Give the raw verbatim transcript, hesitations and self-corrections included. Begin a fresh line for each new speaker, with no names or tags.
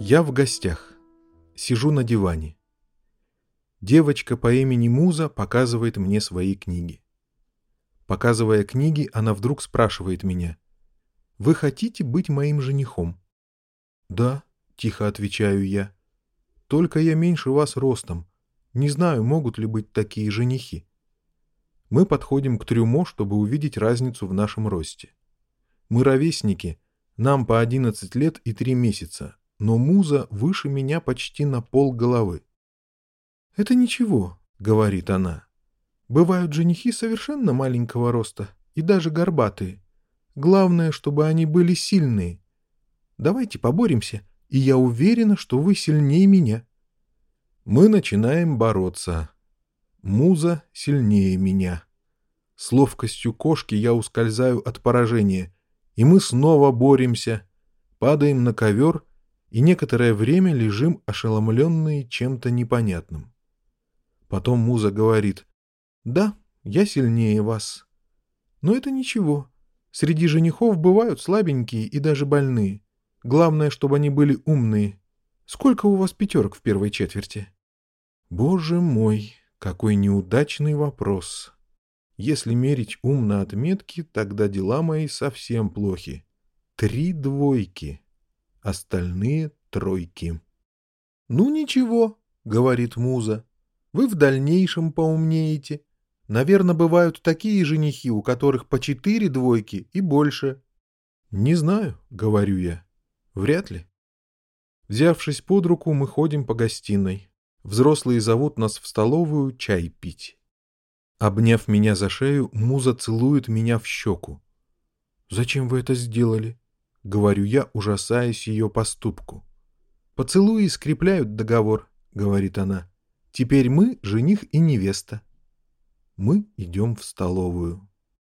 Я в гостях. Сижу на диване. Девочка по имени Муза показывает мне свои книги. Показывая книги, она вдруг спрашивает меня: «Вы хотите быть моим женихом?» «Да», — тихо отвечаю я. «Только я меньше вас ростом. Не знаю, могут ли быть такие женихи». Мы подходим к трюмо, чтобы увидеть разницу в нашем росте. Мы ровесники, нам по одиннадцать лет и три месяца, но Муза выше меня почти на пол головы. «Это ничего», — говорит она. «Бывают женихи совершенно маленького роста и даже горбатые. Главное, чтобы они были сильные. Давайте поборемся, и я уверена, что вы сильнее меня». Мы начинаем бороться. Муза сильнее меня. С ловкостью кошки я ускользаю от поражения, и мы снова боремся, падаем на ковер и некоторое время лежим ошеломленные чем-то непонятным. Потом Муза говорит: «Да, я сильнее вас. Но это ничего. Среди женихов бывают слабенькие и даже больные. Главное, чтобы они были умные. Сколько у вас пятерок в первой четверти?» Боже мой, какой неудачный вопрос. Если мерить ум на отметки, тогда дела мои совсем плохи. Три двойки. Остальные тройки. «Ну ничего», — говорит Муза. «Вы в дальнейшем поумнеете. Наверное, бывают такие женихи, у которых по четыре двойки и больше». «Не знаю», — говорю я. «Вряд ли». Взявшись под руку, мы ходим по гостиной. Взрослые зовут нас в столовую чай пить. Обняв меня за шею, Муза целует меня в щеку. «Зачем вы это сделали?» — говорю я, ужасаясь ее поступку. «Поцелуи скрепляют договор», — говорит она. «Теперь мы жених и невеста». Мы идем в столовую.